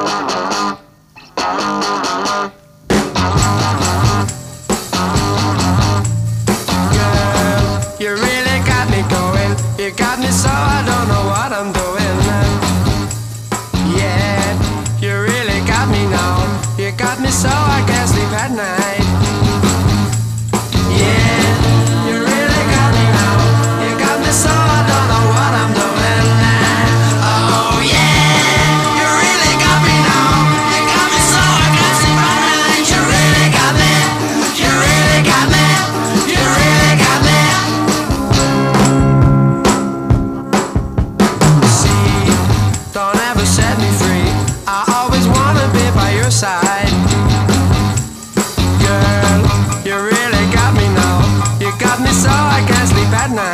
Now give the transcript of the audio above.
You really got me going. You got me so I don't know what I'm doing. Yeah, you really got me now. You got me so I can't sleep at night. Yeah, you really got me now. You got me so I don't know what I'm doing. Oh yeah, you really got me now. You got me so I can't sleep at night. You really got me. You really got me. You really got me. Don't ever set me free. I always wanna be by your side. Girl, you really got me now. You got me so I can't sleep at night.